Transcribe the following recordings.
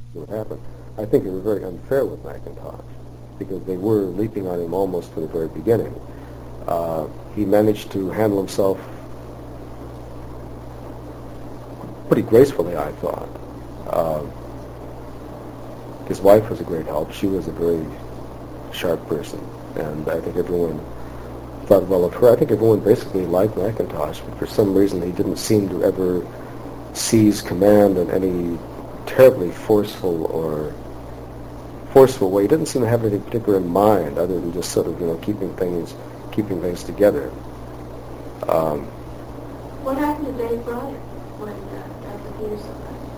what happened. I think they were very unfair with McIntosh because they were leaping on him almost from the very beginning. He managed to handle himself pretty gracefully, I thought. His wife was a great help. She was a very sharp person, and I think everyone thought well of her. I think everyone basically liked McIntosh, but for some reason he didn't seem to ever seize command in any terribly forceful way. He didn't seem to have anything particular in mind other than just sort of, keeping things together. What happened to Dave Bryant when Dr. Peterson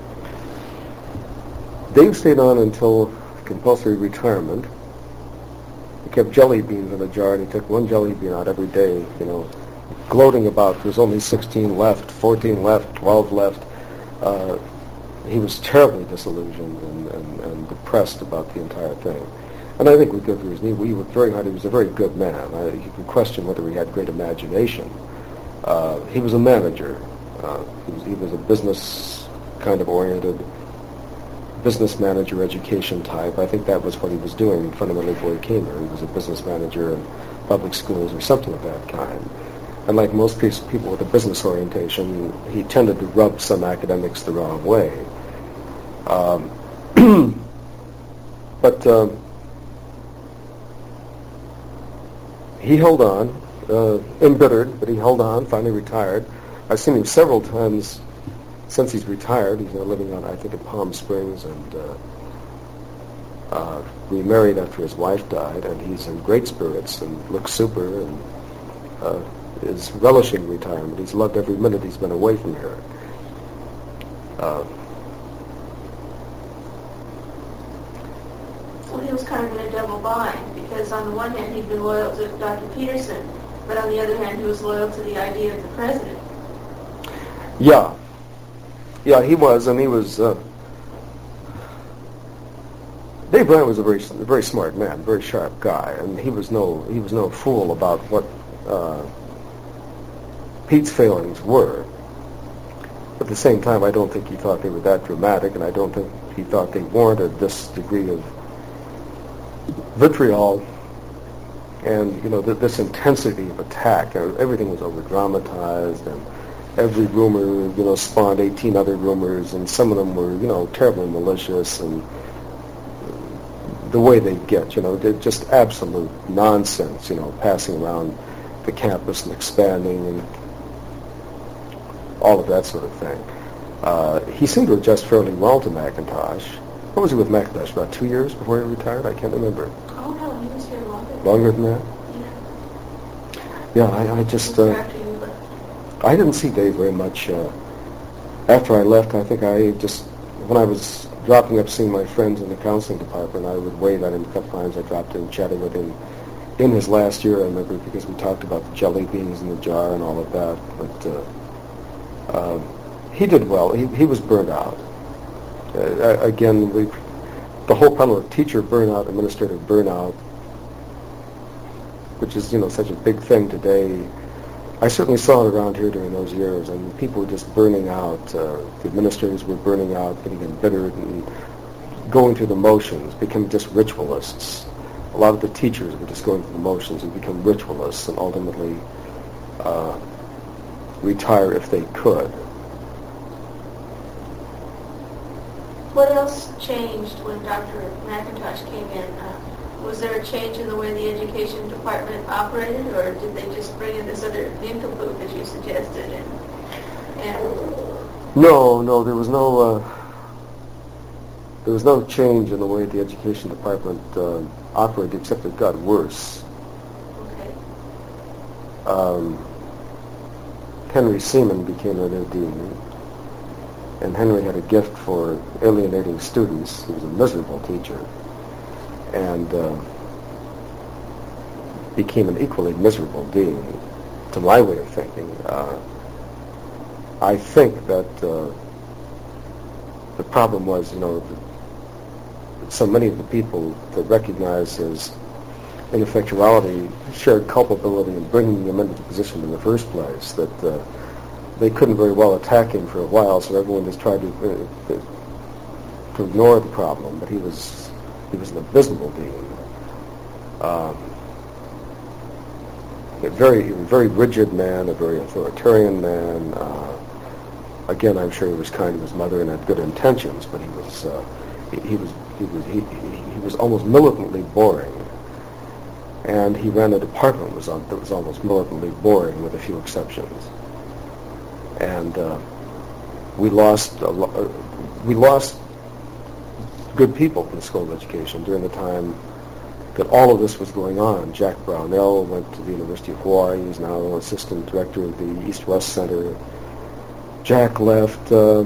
left? Dave stayed on until compulsory retirement. He kept jelly beans in a jar, and he took one jelly bean out every day, gloating about there's only 16 left, 14 left, 12 left. He was terribly disillusioned and depressed about the entire thing. And I think with good reason. He worked very hard. He was a very good man. You can question whether he had great imagination. He was a manager. He was a business kind of oriented, business manager education type. I think that was what he was doing fundamentally before he came here. He was a business manager in public schools or something of that kind. And like most people with a business orientation, he tended to rub some academics the wrong way. But he held on, embittered, but he held on, finally retired. I've seen him several times since he's retired. He's now living out, I think, in Palm Springs, and remarried after his wife died, and he's in great spirits and looks super and is relishing retirement. He's loved every minute he's been away from here. Well, he was kind of in a double bind, because on the one hand he'd been loyal to Dr. Peterson, but on the other hand he was loyal to the idea of the president. Yeah, he was, and he was. Dave Bryant was a very smart man, very sharp guy, and he was no fool about what Pete's failings were. At the same time, I don't think he thought they were that dramatic, and I don't think he thought they warranted this degree of vitriol and this intensity of attack. Everything was over dramatized, and every rumor spawned 18 other rumors, and some of them were terribly malicious, and the way they get, they're just absolute nonsense, passing around the campus and expanding and all of that sort of thing. He seemed to adjust fairly well to McIntosh. What was he with McIntosh, about 2 years before he retired? I can't remember. Oh, no, he was here longer. Longer than that? Yeah. Yeah, I just... I didn't see Dave very much. After I left, I think when I was dropping up seeing my friends in the counseling department, I would wave at him a couple times. I dropped in, chatted with him in his last year, I remember, because we talked about the jelly beans in the jar and all of that. But he did well. He was burned out. Again, the whole problem of teacher burnout, administrative burnout, which is such a big thing today. I certainly saw it around here during those years, and people were just burning out. The administrators were burning out, getting embittered, and going through the motions, becoming just ritualists. A lot of the teachers were just going through the motions and become ritualists, and ultimately retire if they could. What else changed when Dr. McIntosh came in? Was there a change in the way the education department operated, or did they just bring in this other nincompoop, as you suggested? No, there was no change in the way the education department operated, except it got worse. Okay. Henry Seaman became our new dean, and Henry had a gift for alienating students. He was a miserable teacher, and became an equally miserable dean, to my way of thinking. I think that the problem was, that so many of the people that recognized his ineffectuality shared culpability in bringing him into the position in the first place, that they couldn't very well attack him for a while, so everyone just tried to to ignore the problem, but he was an abysmal being. A very rigid man, a very authoritarian man. Again, I'm sure he was kind to his mother and had good intentions, but he was almost militantly boring. And he ran a department that was almost militantly boring, with a few exceptions. And we lost good people from the School of Education during the time that all of this was going on. Jack Brownell went to the University of Hawaii. He's now assistant director of the East-West Center. Jack left. A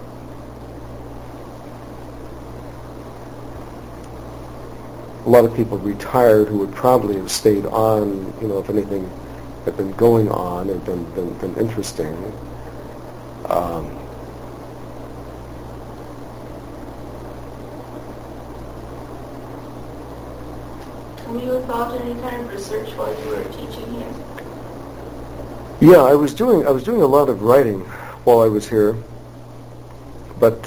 lot of people retired who would probably have stayed on, if anything had been going on and been interesting. Were you involved in any kind of research while you were teaching here? Yeah, I was doing a lot of writing while I was here, but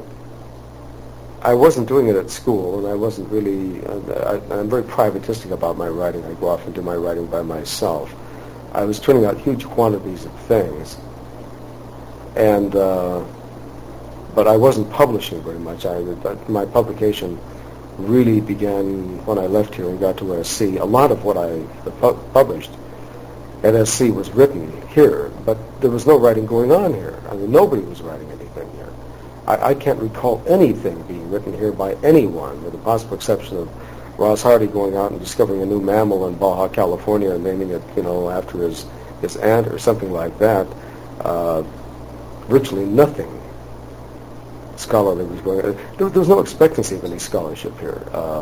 I wasn't doing it at school, and I wasn't really. I'm very privatistic about my writing. I go off and do my writing by myself. I was turning out huge quantities of things, and but I wasn't publishing very much. My publication really began when I left here and got to SC. A lot of what I published at SC was written here, but there was no writing going on here. I mean, nobody was writing anything here. I can't recall anything being written here by anyone, with the possible exception of Ross Hardy going out and discovering a new mammal in Baja, California, and naming it, after his aunt or something like that. Virtually nothing scholarly was going on. There was no expectancy of any scholarship here.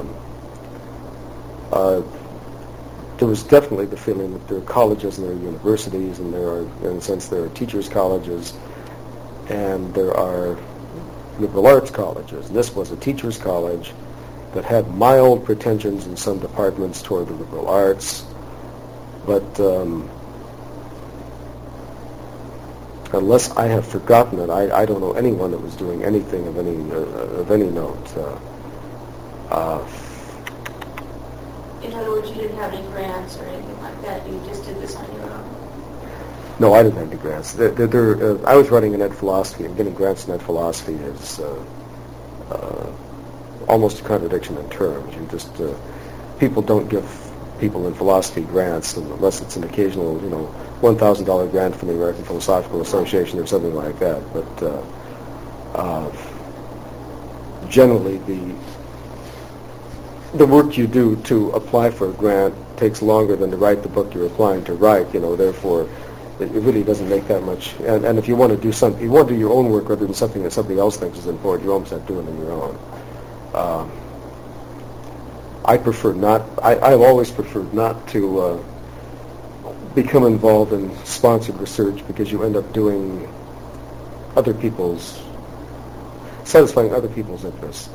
There was definitely the feeling that there are colleges and there are universities, and there are, in a sense, there are teachers' colleges, and there are liberal arts colleges. And this was a teachers' college that had mild pretensions in some departments toward the liberal arts, but unless I have forgotten it, I don't know anyone that was doing anything of any note. In other words, you didn't have any grants or anything like that. You just did this on your own. No, I didn't have any grants. I was running an ed philosophy, and getting grants in ed philosophy is almost a contradiction in terms. You just people don't give people in philosophy grants unless it's an occasional, $1,000 grant from the American Philosophical Association or something like that. But generally, the work you do to apply for a grant takes longer than to write the book you're applying to write. Therefore, it really doesn't make that much. And if you want to do something, you want to do your own work rather than something that somebody else thinks is important, you almost have to do it on your own. I prefer not. I've always preferred not to become involved in sponsored research, because you end up doing satisfying other people's interests.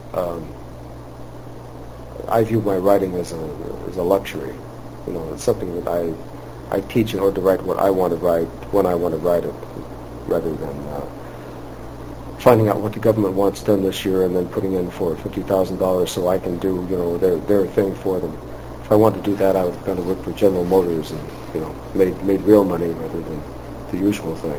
I view my writing as a luxury. It's something that I teach in order to write what I want to write when I want to write it, rather than finding out what the government wants done this year and then putting in for $50,000 so I can do their thing for them. If I wanted to do that, I would kind of work for General Motors and made real money rather than the usual thing.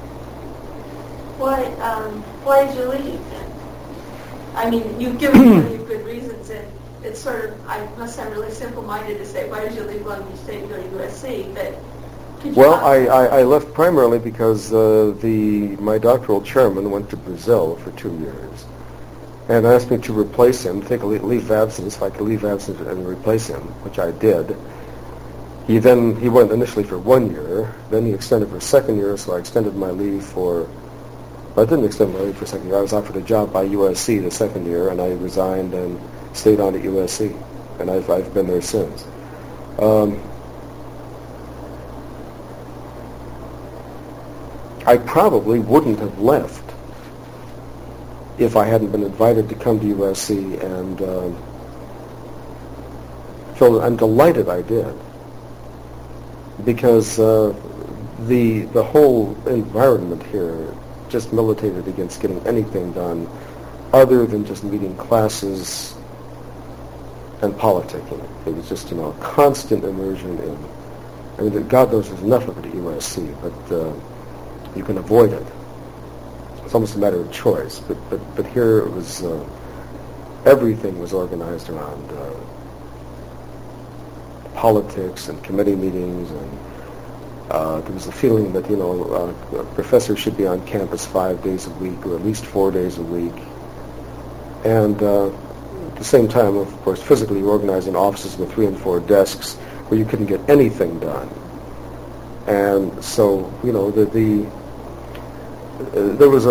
Why did you leave then? I mean, you've given plenty of good reasons, and it's sort of, I must sound really simple-minded to say, why did you leave Columbia State and go to USC? But well, I left primarily because my doctoral chairman went to Brazil for 2 years and asked me to replace him, take a leave of absence, if I could leave absence and replace him, which I did. He went initially for 1 year, then he extended for a second year, so I extended my leave I didn't extend my leave for a second year. I was offered a job by USC the second year, and I resigned and stayed on at USC, and I've been there since. I probably wouldn't have left if I hadn't been invited to come to USC, and so I'm delighted I did, because the whole environment here just militated against getting anything done other than just meeting classes and politicking. It was just, a constant immersion in, God knows there's enough of it at USC, but you can avoid it. It's almost a matter of choice. But here it was, everything was organized around politics and committee meetings, and there was a feeling that, a professor should be on campus 5 days a week, or at least 4 days a week. And at the same time, of course, physically organizing offices with 3 and 4 desks where you couldn't get anything done. And so, there was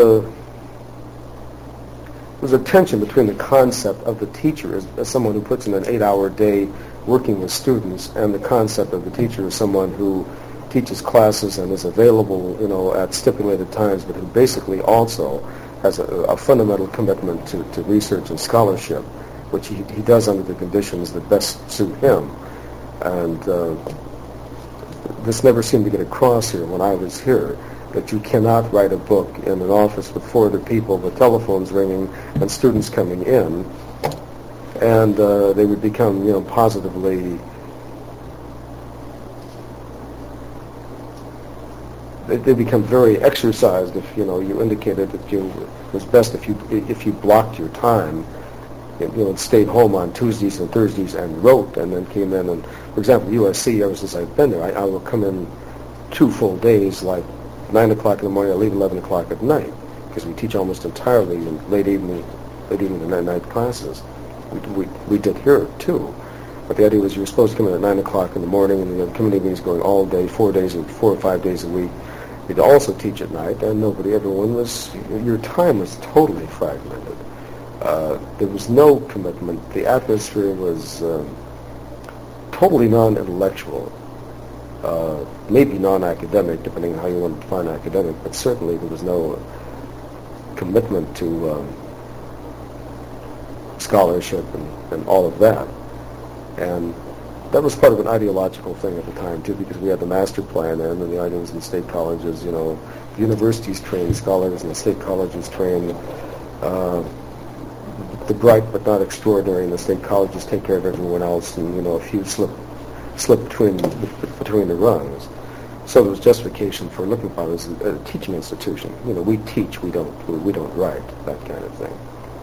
a tension between the concept of the teacher as someone who puts in an 8-hour day working with students, and the concept of the teacher as someone who teaches classes and is available, at stipulated times, but who basically also has a fundamental commitment to research and scholarship, which he does under the conditions that best suit him. And this never seemed to get across here when I was here, that you cannot write a book in an office with 4 other people with telephones ringing and students coming in, and they would become, positively, they become very exercised if, you indicated that it was best if you blocked your time, and stayed home on Tuesdays and Thursdays and wrote, and then came in. And, for example, USC, ever since I've been there, I will come in 2 full days, like 9 o'clock in the morning, I leave 11 o'clock at night, because we teach almost entirely in late evening and night classes. We did here too, but the idea was you were supposed to come in at 9 o'clock in the morning, and the community meetings going all day, 4 or 5 days a week. You'd also teach at night, and your time was totally fragmented. There was no commitment. The atmosphere was totally non-intellectual. Maybe non-academic, depending on how you want to define academic, but certainly there was no commitment to scholarship and all of that. And that was part of an ideological thing at the time, too, because we had the master plan and the ideas in state colleges, the universities train scholars and the state colleges train the bright but not extraordinary, and the state colleges take care of everyone else, and, a few slip between the rungs. So there was justification for looking upon it as a teaching institution. We teach, we don't write, that kind of thing.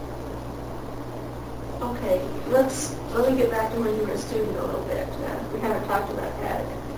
Okay, let me get back to when you were a student a little bit. We haven't talked about that.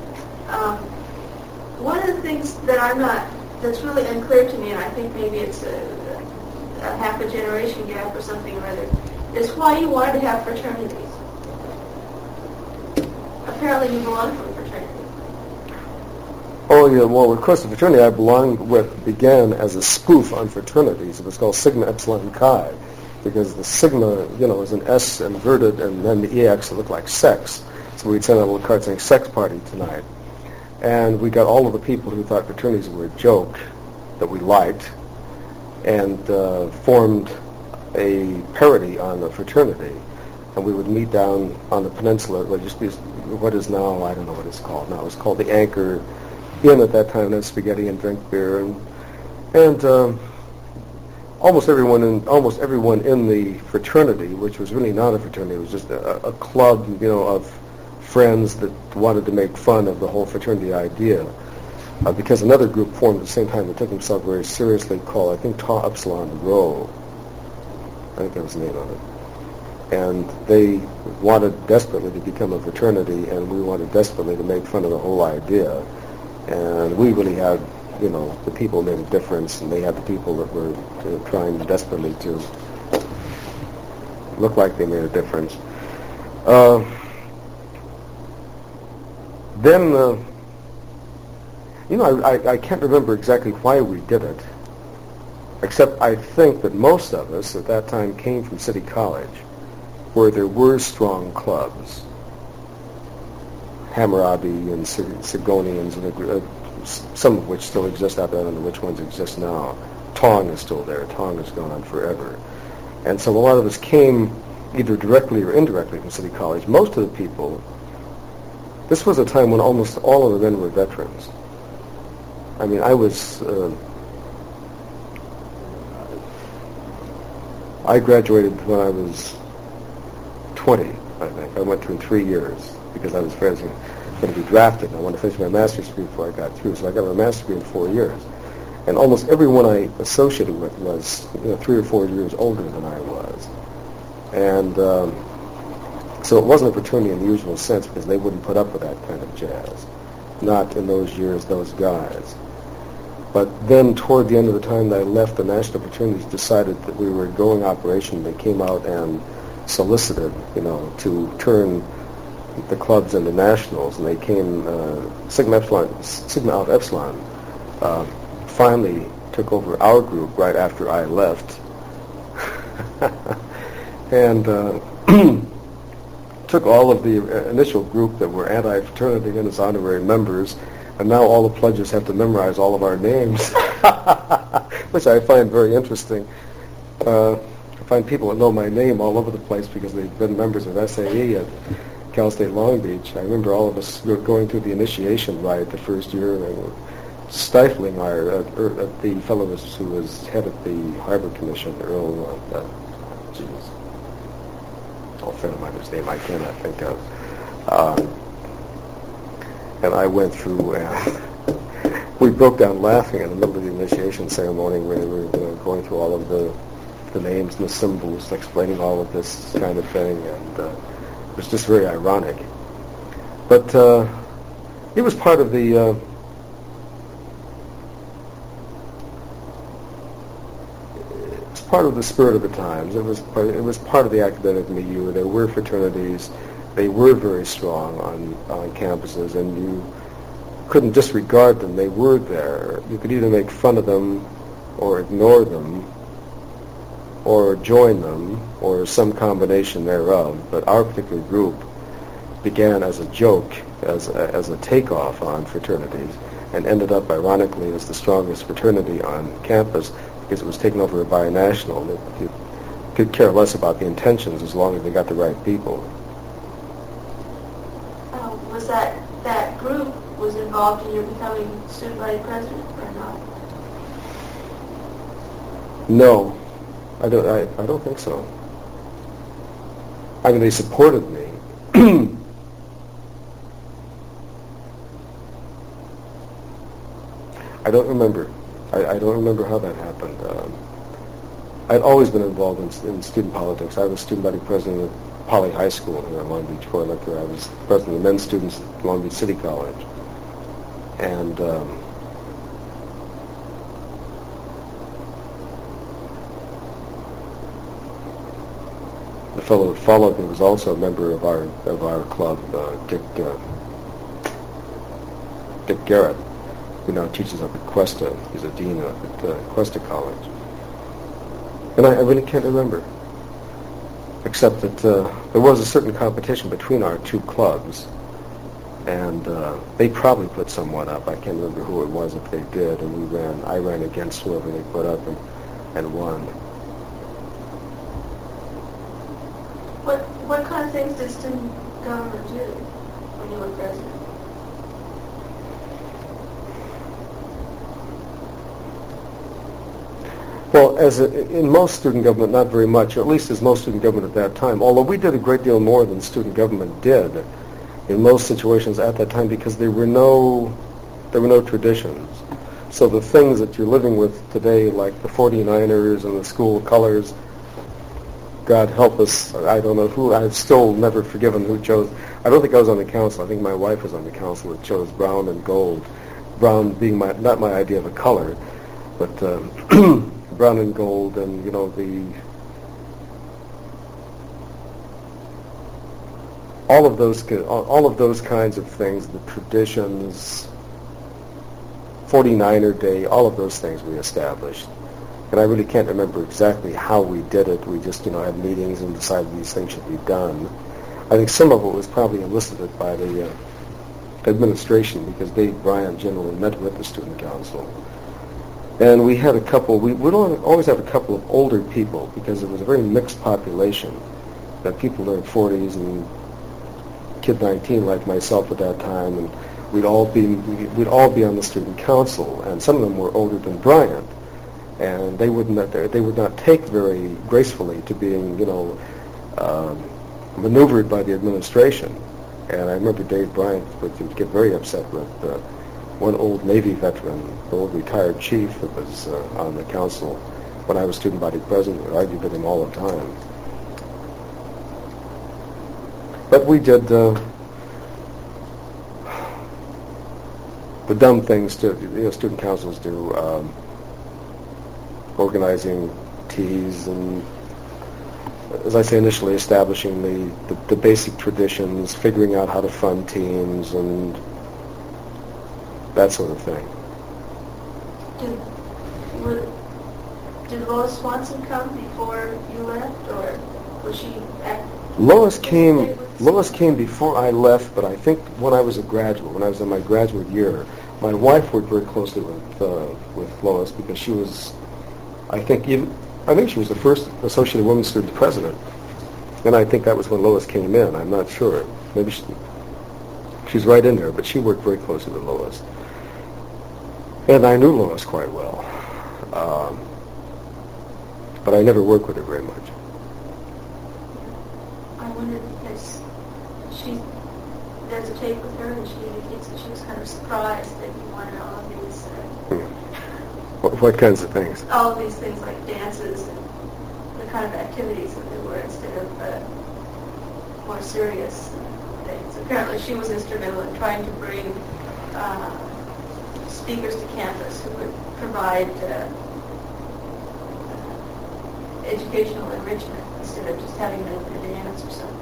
One of the things that's really unclear to me, and I think maybe it's a half a generation gap or something or other, is why you wanted to have fraternities. Apparently you belong to a fraternity. Oh, yeah, well, of course, the fraternity I belonged with began as a spoof on fraternities. It was called Sigma Epsilon Chi, because the sigma, is an S inverted, and then the EX looked like sex. So we'd send out a little card saying, sex party tonight. And we got all of the people who thought fraternities were a joke that we liked, and formed a parody on the fraternity. And we would meet down on the peninsula, what is now, I don't know what it's called now. It was called the Anchor Inn at that time, and had spaghetti and drink beer. And almost everyone in the fraternity, which was really not a fraternity, it was just a club, of friends that wanted to make fun of the whole fraternity idea. Because another group formed at the same time that took themselves very seriously, called, I think, Tau Epsilon Rho. I think that was the name of it. And they wanted desperately to become a fraternity, and we wanted desperately to make fun of the whole idea. And we really had, the people made a difference, and they had the people that were trying desperately to look like they made a difference. I can't remember exactly why we did it, except I think that most of us at that time came from City College, where there were strong clubs, Hammurabi and Sigonians, some of which still exist out there. I don't know which ones exist now. Tong is still there. Tong has gone on forever. And so a lot of us came either directly or indirectly from City College. Most of the people, this was a time when almost all of the men were veterans. I mean, I was I graduated when I was 20, I think. I went through in 3 years because I was going to be drafted. I wanted to finish my master's degree before I got through, so I got my master's degree in 4 years. And almost everyone I associated with was 3 or 4 years older than I was. And so it wasn't a fraternity in the usual sense because they wouldn't put up with that kind of jazz. Not in those years, those guys. But then toward the end of the time that I left, the national fraternities decided that we were going operation. They came out and solicited, to turn the clubs into nationals, and they came, Sigma Alpha Epsilon finally took over our group right after I left. And took all of the initial group that were anti-fraternity and as honorary members, and now all the pledges have to memorize all of our names, which I find very interesting. I find people that know my name all over the place because they've been members of SAE at Cal State Long Beach. I remember all of us going through the initiation rite the first year and stifling the fellow who was head of the Harbor Commission, Earl, a friend of mine whose name I cannot think of. And I went through, we broke down laughing in the middle of the initiation ceremony where we were going through all of the names and the symbols, explaining all of this kind of thing, and it was just very ironic. But it was part of the part of the spirit of the times. It was part of the academic milieu. There were fraternities. They were very strong on campuses, and you couldn't disregard them. They were there. You could either make fun of them or ignore them or join them or some combination thereof. But our particular group began as a joke, as a takeoff on fraternities, and ended up, ironically, as the strongest fraternity on campus, because it was taken over by a national. You could care less about the intentions as long as they got the right people. Was that group was involved in your becoming student body president or not? No, I don't think so. I mean, they supported me. I don't remember. I don't remember how that happened. I'd always been involved in student politics. I was student body president at Poly High School here in Long Beach before I left there. I was president of the men's students at Long Beach City College. And the fellow that followed me was also a member of our club, Dick Garrett, who now teaches up at Cuesta. He's a dean up at Cuesta College. And I really can't remember, except that there was a certain competition between our two clubs, and they probably put someone up. I can't remember who it was if they did, and I ran against whoever they put up and won. What kind of things did student government do when you were president? Well, in most student government, not very much, or at least as most student government at that time, although we did a great deal more than student government did in most situations at that time because there were no traditions. So the things that you're living with today, like the 49ers and the school colors, God help us, I don't know who, I've still never forgiven who chose. I don't think I was on the council. I think my wife was on the council that chose brown and gold. Brown being not my idea of a color, but brown and gold, and all of those kinds of things, the traditions, 49er Day, all of those things we established. And I really can't remember exactly how we did it. We just had meetings and decided these things should be done. I think some of it was probably elicited by the administration because Dave Bryant generally met with the student council. And we had we'd always have a couple of older people because it was a very mixed population. That people in their 40s and kid 19 like myself at that time, and we'd all be on the student council, and some of them were older than Bryant. and they would not take very gracefully to being, maneuvered by the administration. And I remember Dave Bryant would get very upset with one old Navy veteran, the old retired chief that was on the council when I was student body president, would argue with him all the time. But we did the dumb things student councils do, organizing teas and, as I say, initially establishing the basic traditions, figuring out how to fund teams, and that sort of thing. Did Lois Swanson come before you left, or was she Lois came before I left, but I think when I was a graduate, when I was in my graduate year, my wife worked very closely with Lois because she was, I think she was the first Associated Women's Student president, and I think that was when Lois came in. I'm not sure. Maybe she's right in there, but she worked very closely with Lois, and I knew Lois quite well, but I never worked with her very much. I wondered because there's a tape with her, and she indicates that she was kind of surprised that you wanted all of these. What kinds of things? All of these things like dances and the kind of activities that there were instead of more serious things. Apparently, she was instrumental in trying to bring speakers to campus who would provide educational enrichment instead of just having them a dance or something.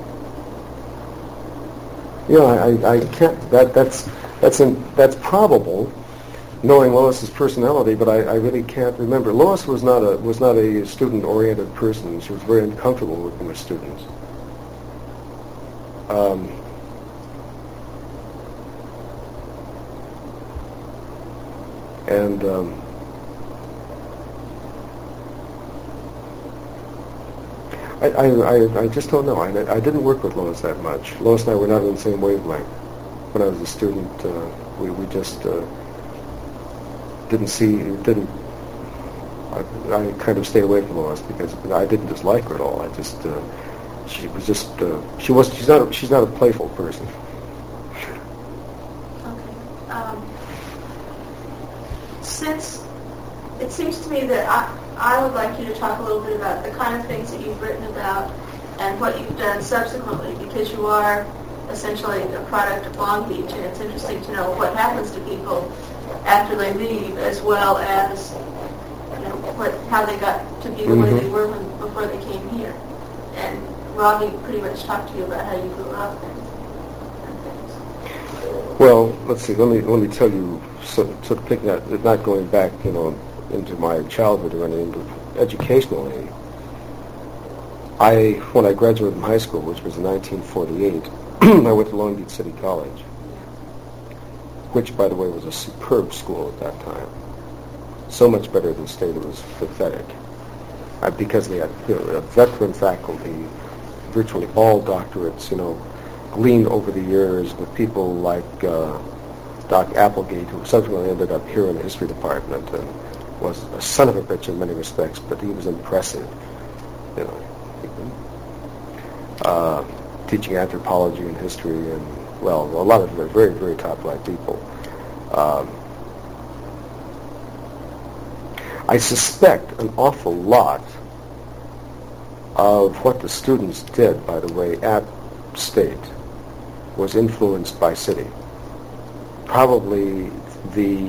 I can't. That's probable, knowing Lois's personality, but I really can't remember. Lois was not a student-oriented person. She was very uncomfortable working with students. I just don't know. I didn't work with Lois that much. Lois and I were not on the same wavelength. When I was a student, we just I kind of stayed away from Lois because I didn't dislike her at all. She's not a playful person. Okay. Since it seems to me that I would like you to talk a little bit about the kind of things that you've written about and what you've done subsequently, because you are essentially a product of Long Beach, and it's interesting to know what happens to people after they leave, as well as how they got to be the way they were before they came here. And Robbie pretty much talked to you about how you grew up and things. Well, let's see. Let me tell you, sort of picking that, not going back, into my childhood or anything, but educationally, when I graduated from high school, which was in 1948, I went to Long Beach City College, which, by the way, was a superb school at that time. So much better than State, it was pathetic. Because they had a veteran faculty, virtually all doctorates, gleaned over the years with people like Doc Applegate, who subsequently ended up here in the history department and was a son of a bitch in many respects, but he was impressive. Teaching anthropology and history, and a lot of them are very, very top-flight people. I suspect an awful lot of what the students did, by the way, at State was influenced by City. Probably the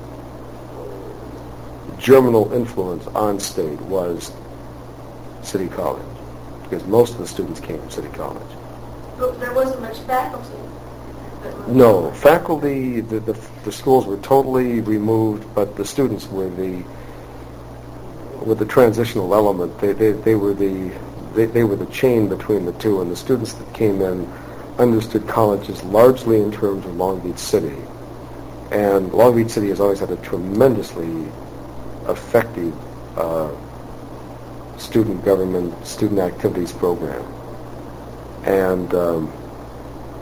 germinal influence on State was City College, because most of the students came from City College. But there wasn't much faculty. No, faculty, the schools were totally removed, but the students were the transitional element. They were the chain between the two, and the students that came in understood colleges largely in terms of Long Beach City. And Long Beach City has always had a tremendously effective student government, student activities program. And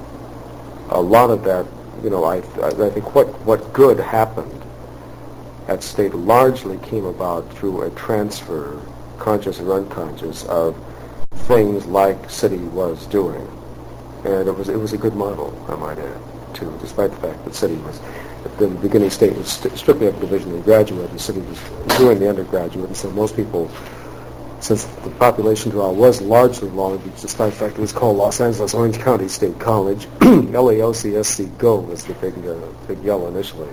a lot of that, I think what good happened at State largely came about through a transfer, conscious or unconscious, of things like City was doing. And it was a good model, I might add, too, despite the fact that City was, at the beginning, State was strictly up division of graduate, and City was doing the undergraduate, and so most people, since the population draw was largely Long Beach, despite the fact it was called Los Angeles Orange County State College, LAOCSC Go was the big yell initially,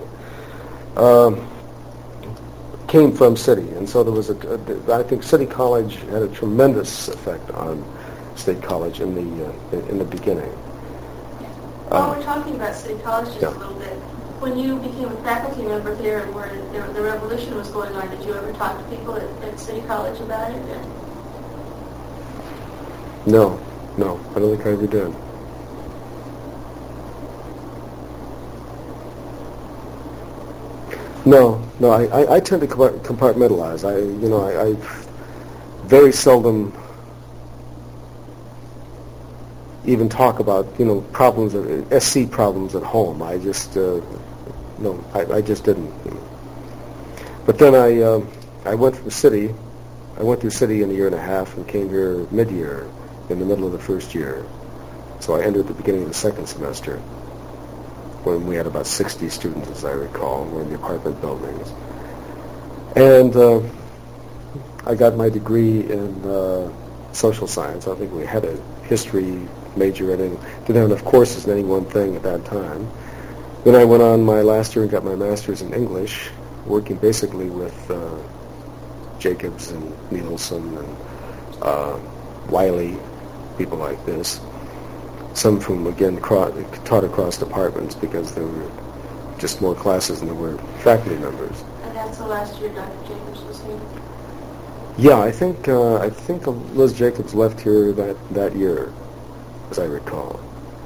came from City, and so there was I think City College had a tremendous effect on State College in the beginning. While we're talking about City College just a little bit, when you became a faculty member here and where the revolution was going on, did you ever talk to people at City College about it? No, I don't think I ever did. No, I tend to compartmentalize. I very seldom even talk about, problems, SC problems at home. I just, I just didn't. But then I went through City. I went through City in a year and a half and came here mid-year in the middle of the first year. So I entered at the beginning of the second semester when we had about 60 students, as I recall, and we're in the apartment buildings. And I got my degree in social science. I think we had a history major in it. Didn't have enough courses in any one thing at that time. Then I went on my last year and got my master's in English, working basically with Jacobs and Nielsen and Wiley, people like this. Some of whom, again, taught across departments because there were just more classes than there were faculty members. And that's the last year Dr. Jacobs was here? Yeah, I think Liz Jacobs left here that year, as I recall.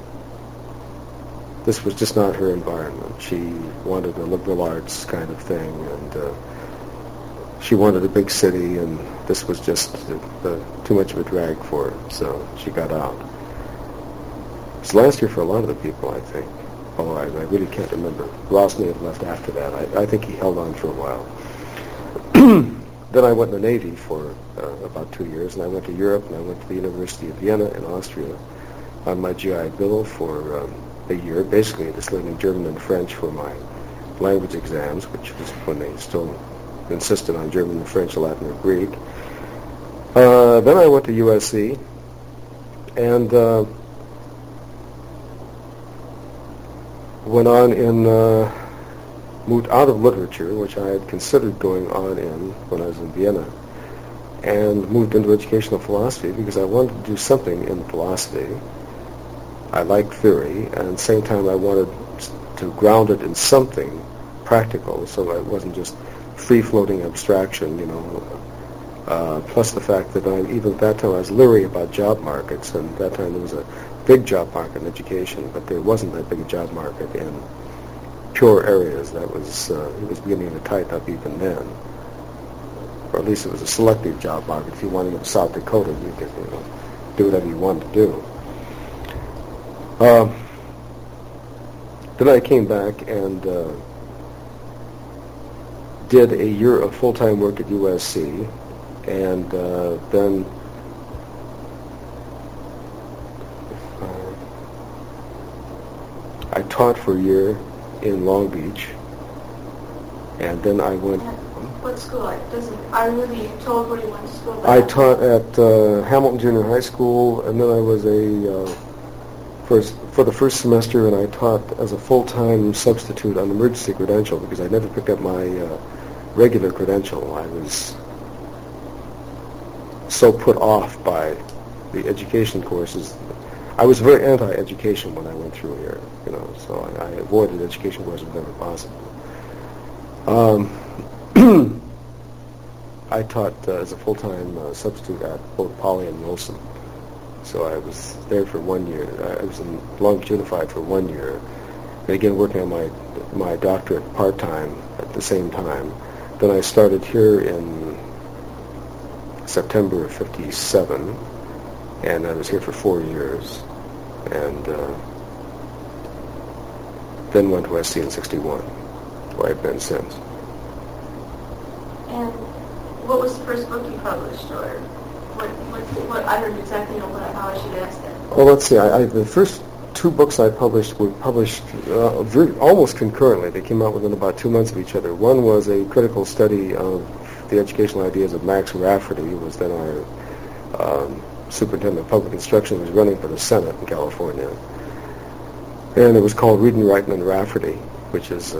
This was just not her environment. She wanted a liberal arts kind of thing, and she wanted a big city, and this was just too much of a drag for her, so she got out. It was last year for a lot of the people, I think, although I really can't remember. Ross may have left after that. I think he held on for a while. Then I went in the Navy for about 2 years, and I went to Europe, and I went to the University of Vienna in Austria on my GI Bill for a year, basically just learning German and French for my language exams, which was when they still insisted on German and French, Latin, or Greek. Then I went to USC, and went on in, moved out of literature, which I had considered going on in when I was in Vienna, and moved into educational philosophy because I wanted to do something in philosophy. I liked theory, and at the same time I wanted to ground it in something practical, so it wasn't just free-floating abstraction, plus the fact that even at that time I was leery about job markets, and at that time there was a big job market in education, but there wasn't that big a job market in pure areas. That was it was beginning to tighten up even then, or at least it was a selective job market. If you wanted to go to South Dakota, you could do whatever you wanted to do. Then I came back and did a year of full-time work at USC, and then I taught for a year in Long Beach, and then I went... What school? I remember you told where you went to school. I taught at Hamilton Junior High School, and then I was for the first semester, and I taught as a full-time substitute on emergency credential because I never picked up my regular credential. I was so put off by the education courses. I was very anti-education when I went through here, so I avoided education courses whenever possible. I taught as a full-time substitute at both Poly and Wilson. So I was there for 1 year. I was in Long Beach Unified for 1 year. And again, working on my doctorate part-time at the same time. Then I started here in September of '57, and I was here for 4 years. And then went to SC in '61, where I've been since. And what was the first book you published, or what I don't exactly know how I should ask that. Well, let's see. The first two books I published were published almost concurrently. They came out within about 2 months of each other. One was a critical study of the educational ideas of Max Rafferty, who was then our superintendent of public instruction, who was running for the Senate in California. And it was called Reading, Writing, and Rafferty, which is,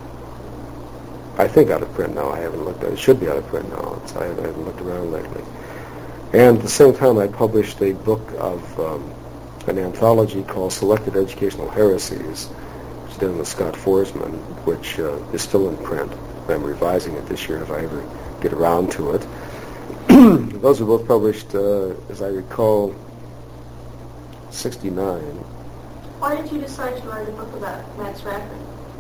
I think, out of print now. I haven't looked at it. It should be out of print now. I haven't looked around lately. And at the same time, I published a book of an anthology called Selected Educational Heresies, which is done with Scott Forsman, which is still in print. I'm revising it this year if I ever get around to it. Those were both published, as I recall, 1969. Why did you decide to write a book about Max Rafferty?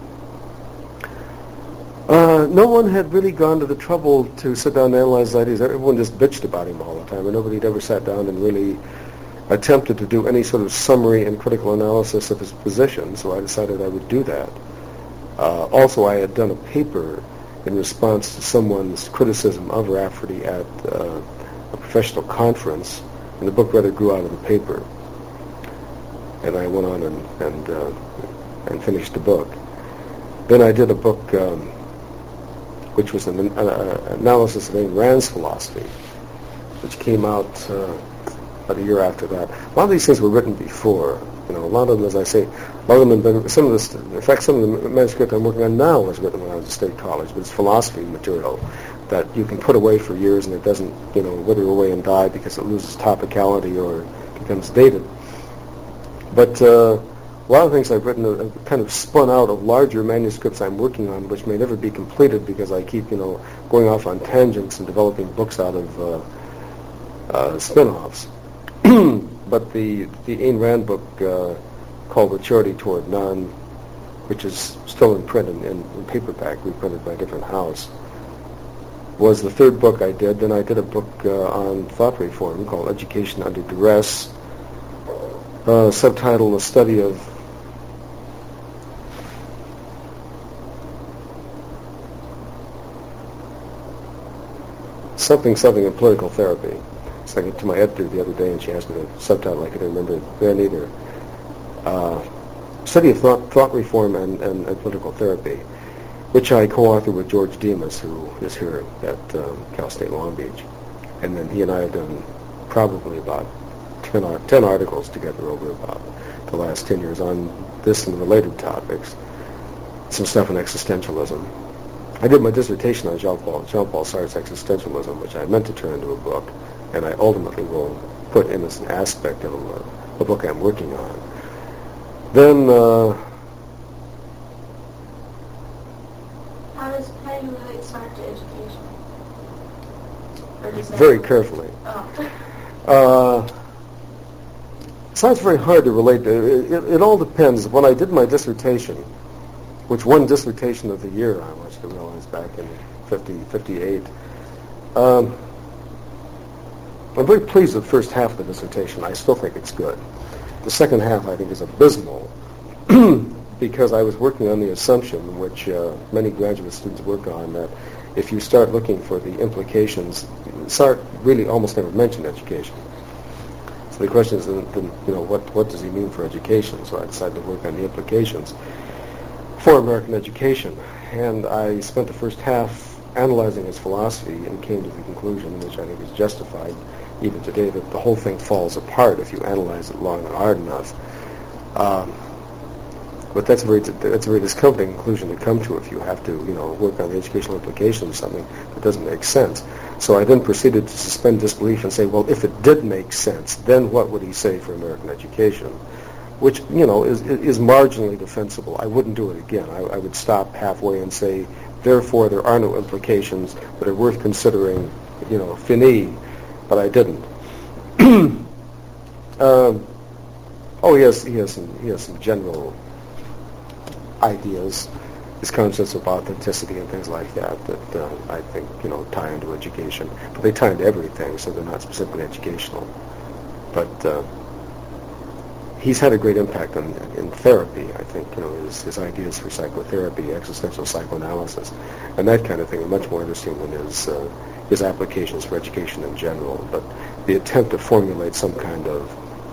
No one had really gone to the trouble to sit down and analyze his ideas. Everyone just bitched about him all the time, and nobody had ever sat down and really attempted to do any sort of summary and critical analysis of his position, so I decided I would do that. Also, I had done a paper in response to someone's criticism of Rafferty at a professional conference, and the book rather grew out of the paper. And I went on and finished the book. Then I did a book which was an analysis of Ayn Rand's philosophy, which came out about a year after that. A lot of these things were written before. A lot of them, as I say, a lot of them have been, some of the manuscript I'm working on now was written when I was at State College, but it's philosophy material that you can put away for years and it doesn't, wither away and die because it loses topicality or becomes dated. But a lot of things I've written have kind of spun out of larger manuscripts I'm working on, which may never be completed because I keep, going off on tangents and developing books out of spin-offs. But the Ayn Rand book called The Charity Toward None, which is still in print in paperback, reprinted by a different house, was the third book I did. Then I did a book on thought reform called Education Under Duress, subtitled A Study of something in political therapy. So I went to my editor the other day and she asked me the subtitle. I couldn't remember it then either. Study of thought reform and political therapy, which I co-authored with George Demas, who is here at Cal State Long Beach. And then he and I have done probably about 10 articles together over about the last 10 years on this and related topics. Some stuff on existentialism. I did my dissertation on Jean-Paul Sartre's existentialism, which I meant to turn into a book, and I ultimately will put in as an aspect of a book I'm working on. Then, how do you relate Sartre to education? Very carefully. Oh. It's very hard to relate to. It all depends. When I did my dissertation, which won dissertation of the year, I must have realized back in 58, I'm very pleased with the first half of the dissertation. I still think it's good. The second half, I think, is abysmal because I was working on the assumption, which many graduate students work on, that if you start looking for the implications, Sartre really almost never mentioned education. So the question is, what does he mean for education? So I decided to work on the implications for American education. And I spent the first half analyzing his philosophy and came to the conclusion, which I think is justified even today, that the whole thing falls apart if you analyze it long and hard enough. But that's a very discomforting conclusion to come to if you have to, work on the educational implications of something that doesn't make sense. So I then proceeded to suspend disbelief and say, well, if it did make sense, then what would he say for American education? Which, is marginally defensible. I wouldn't do it again. I would stop halfway and say, therefore, there are no implications that are worth considering, fini. But I didn't. He has some general ideas, his concepts of authenticity and things like that I think tie into education. But they tie into everything, so they're not specifically educational. But he's had a great impact in therapy. I think his ideas for psychotherapy, existential psychoanalysis, and that kind of thing are much more interesting than his applications for education in general. But the attempt to formulate some kind of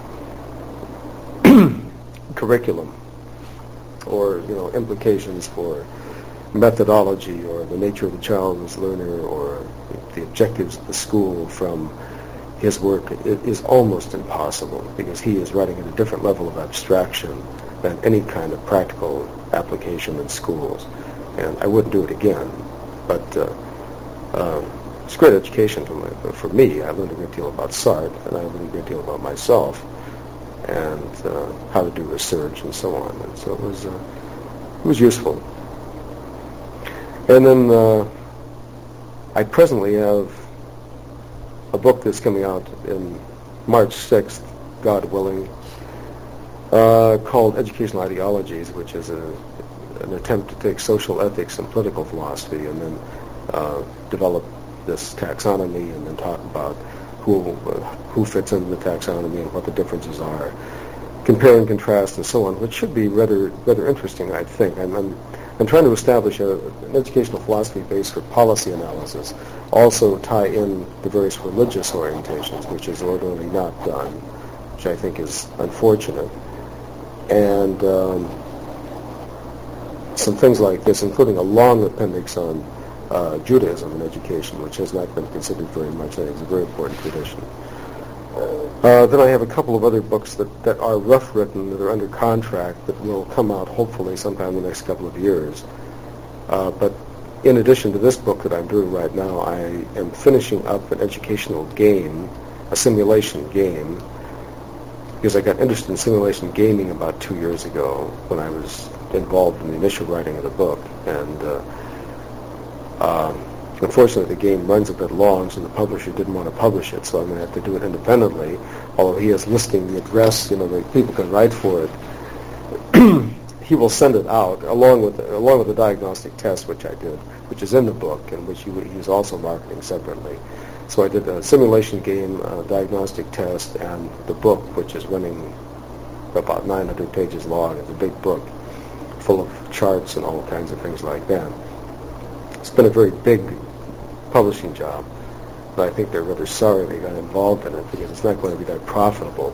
curriculum or implications for methodology or the nature of the child as learner or the objectives of the school from his work is almost impossible, because he is writing at a different level of abstraction than any kind of practical application in schools. And I wouldn't do it again, but it's great education for me. I learned a great deal about Sartre, and I learned a great deal about myself and how to do research and so on. And so it was useful. And then I presently have a book that's coming out in March 6th, God willing, called Educational Ideologies, which is an attempt to take social ethics and political philosophy and then develop this taxonomy and then talk about who fits into the taxonomy and what the differences are, compare and contrast and so on, which should be rather interesting, I think. I'm trying to establish an educational philosophy base for policy analysis, also tie in the various religious orientations, which is ordinarily not done, which I think is unfortunate. And some things like this, including a long appendix on Judaism in education, which has not been considered very much. I think it's a very important tradition. Then I have a couple of other books that are rough written, that are under contract, that will come out hopefully sometime in the next couple of years. But in addition to this book that I'm doing right now, I am finishing up an educational game, a simulation game, because I got interested in simulation gaming about 2 years ago when I was involved in the initial writing of the book. And unfortunately, the game runs a bit long, so the publisher didn't want to publish it, so I'm going to have to do it independently, although he is listing the address, that people can write for it. He will send it out, along with the diagnostic test, which I did, which is in the book, and which he's also marketing separately. So I did a simulation game, diagnostic test, and the book, which is running about 900 pages long. It's a big book, full of charts and all kinds of things like that. It's been a very big publishing job, but I think they're rather sorry they got involved in it, because it's not going to be that profitable.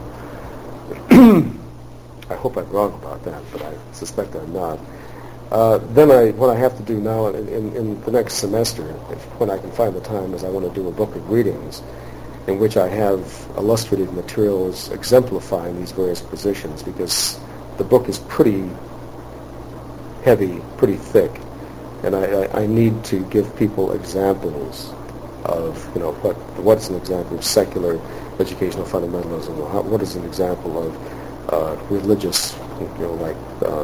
I hope I'm wrong about that, but I suspect I'm not. What I have to do now in the next semester, when I can find the time, is I want to do a book of readings in which I have illustrative materials exemplifying these various positions, because the book is pretty heavy, pretty thick, and I need to give people examples of, what is an example of secular educational fundamentalism, what is an example of religious, like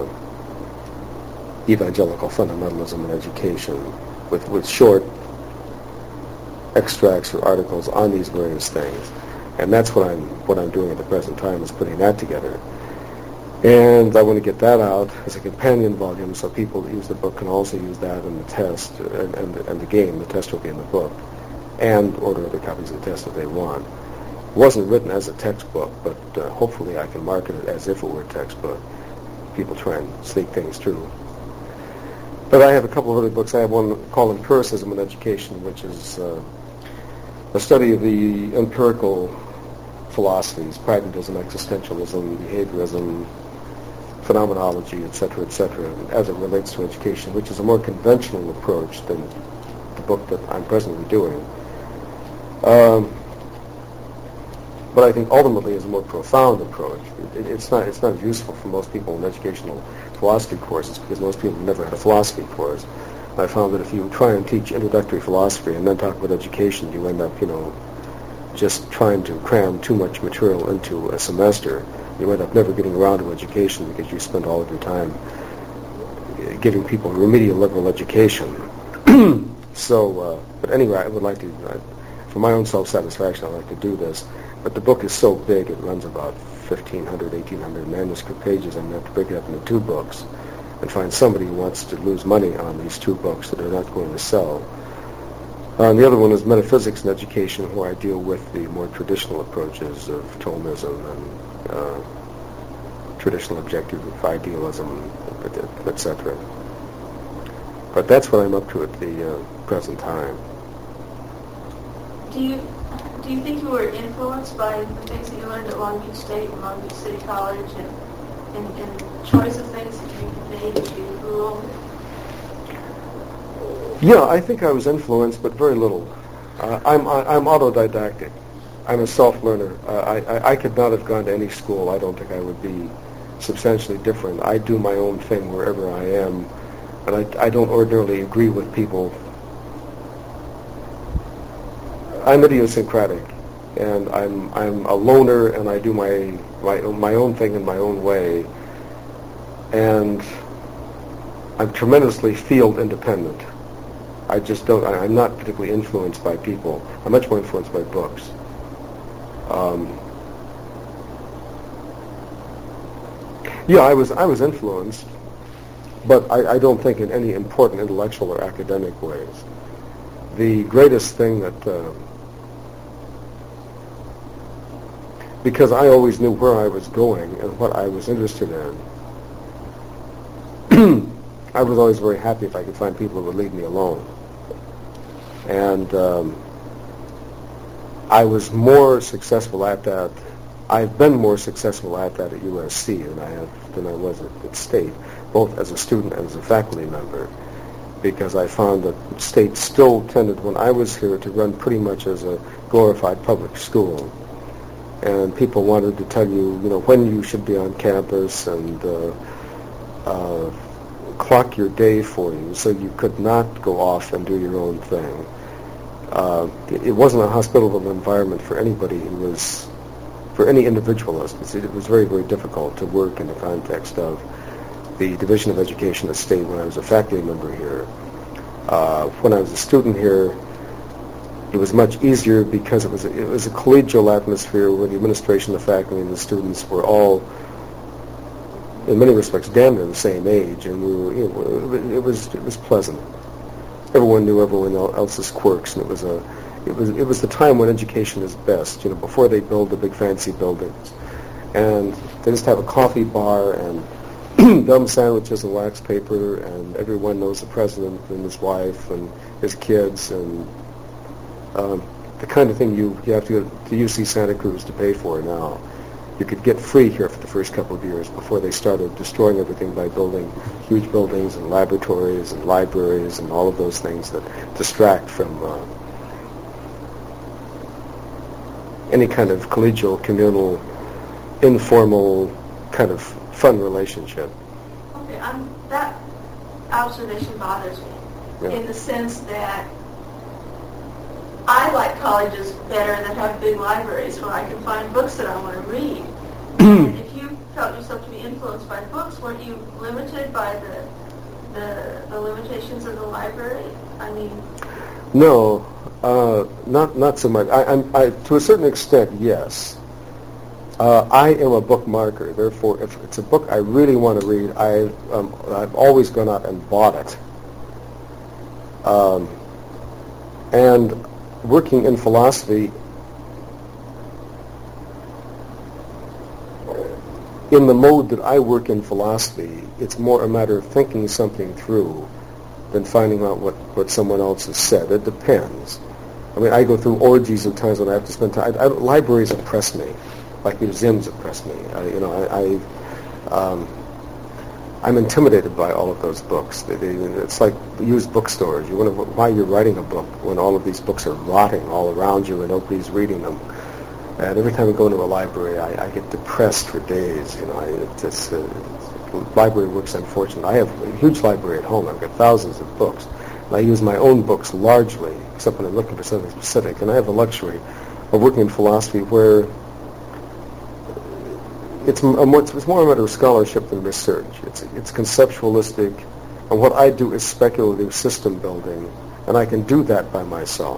evangelical fundamentalism in education, with short extracts or articles on these various things. And that's what I'm doing at the present time, is putting that together. And I want to get that out as a companion volume, so people that use the book can also use that in the test and the game. The test will be in the book, and order other copies of the test if they want. It wasn't written as a textbook, but hopefully I can market it as if it were a textbook. People try and sneak things through. But I have a couple of other books. I have one called Empiricism in Education, which is a study of the empirical philosophies, pragmatism, existentialism, behaviorism, phenomenology, etc., as it relates to education, which is a more conventional approach than the book that I'm presently doing. But I think ultimately is a more profound approach. It's not useful for most people in educational philosophy courses, because most people have never had a philosophy course. I found that if you try and teach introductory philosophy and then talk about education, you end up, just trying to cram too much material into a semester. You end up never getting around to education, because you spend all of your time giving people remedial liberal education. But anyway, I would like to, for my own self-satisfaction, I'd like to do this. But the book is so big, it runs about 1,500, 1,800 manuscript pages. I'm going to have to break it up into 2 books and find somebody who wants to lose money on these 2 books that are not going to sell. And the other one is Metaphysics in Education, where I deal with the more traditional approaches of Thomism and traditional objective of idealism, etc. But that's what I'm up to at the present time. Do you think you were influenced by the things that you learned at Long Beach State and Long Beach City College and choice of things that you made as you grew older? Yeah, I think I was influenced, but very little. I'm autodidactic. I'm a self-learner. I could not have gone to any school. I don't think I would be substantially different. I do my own thing wherever I am, and I don't ordinarily agree with people. I'm idiosyncratic, and I'm a loner, and I do my own thing in my own way, and I'm tremendously field independent. I just don't. I'm not particularly influenced by people. I'm much more influenced by books. Yeah, I was influenced, but I don't think in any important intellectual or academic ways. The greatest thing that, because I always knew where I was going and what I was interested in, I was always very happy if I could find people who would leave me alone. And I was more successful at that. I've been more successful at that at USC than I was at State, both as a student and as a faculty member, because I found that State still tended, when I was here, to run pretty much as a glorified public school. And people wanted to tell you, when you should be on campus and clock your day for you, so you could not go off and do your own thing. It wasn't a hospitable environment for anybody for any individualist. It was very, very difficult to work in the context of the Division of Education at State when I was a faculty member here. When I was a student here, it was much easier because it was a collegial atmosphere where the administration, the faculty, and the students were all, in many respects, damn near the same age, and it was pleasant. Everyone knew everyone else's quirks, and it was the time when education is best. Before they build the big fancy buildings, and they just have a coffee bar and dumb sandwiches and wax paper, and everyone knows the president and his wife and his kids, and the kind of thing you have to go to UC Santa Cruz to pay for now. You could get free here for the first couple of years before they started destroying everything by building huge buildings and laboratories and libraries and all of those things that distract from any kind of collegial, communal, informal kind of fun relationship. Okay, that observation bothers me in the sense that I like colleges better that have big libraries where I can find books that I want to read. And if you felt yourself to be influenced by books, weren't you limited by the limitations of the library? I mean, no, not so much. I to a certain extent, yes. I am a bookmarker. Therefore, if it's a book I really want to read, I've always gone out and bought it. And working in philosophy, in the mode that I work in philosophy, it's more a matter of thinking something through than finding out what someone else has said. It depends. I mean, I go through orgies of times when I have to spend time. Libraries oppress me, like museums oppress me. I'm intimidated by all of those books. It's like used bookstores. You wonder why you're writing a book when all of these books are rotting all around you and nobody's reading them. And every time I go into a library, I get depressed for days. Library work's unfortunate. I have a huge library at home. I've got thousands of books. And I use my own books largely, except when I'm looking for something specific. And I have the luxury of working in philosophy where it's more a matter of scholarship than research. It's conceptualistic, and what I do is speculative system building, and I can do that by myself.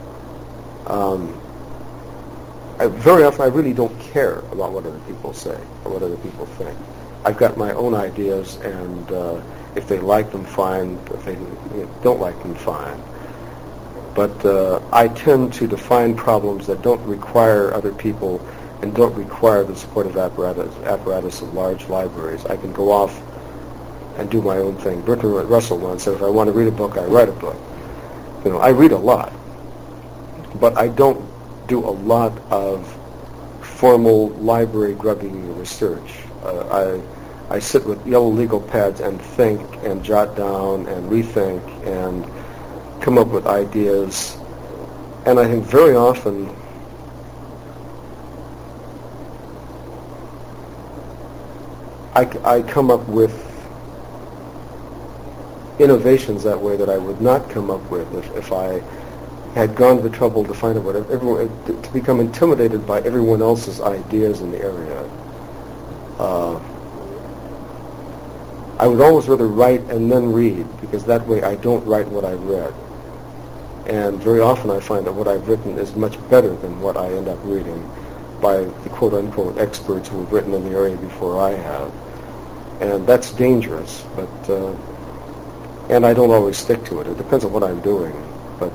Very often I really don't care about what other people say or what other people think. I've got my own ideas, and if they like them, fine. If they don't like them, fine. But I tend to define problems that don't require other people and don't require the supportive apparatus of large libraries. I can go off and do my own thing. Bertrand Russell once said, if I want to read a book, I write a book. You know, I read a lot, but I don't do a lot of formal library grubbing research. I sit with yellow legal pads and think and jot down and rethink and come up with ideas. And I think very often I come up with innovations that way that I would not come up with if I had gone to the trouble to find out what everyone, to become intimidated by everyone else's ideas in the area. I would always rather write and then read, because that way I don't write what I've read. And very often I find that what I've written is much better than what I end up reading by the quote-unquote experts who have written in the area before I have. And that's dangerous, but and I don't always stick to it. It depends on what I'm doing. But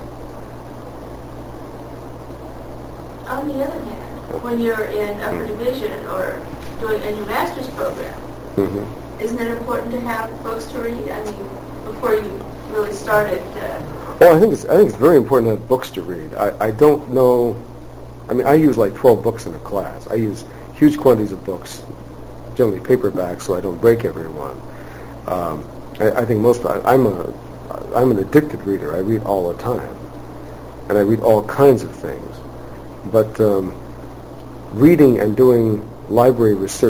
on the other hand, when you're in upper division or doing a new master's program, isn't it important to have books to read? I mean, before you really started. Well, I think it's very important to have books to read. I don't know. I mean, I use like 12 books in a class. I use huge quantities of books, generally paperbacks, so I don't break every one. I think I'm an addicted reader. I read all the time, and I read all kinds of things. But reading and doing library research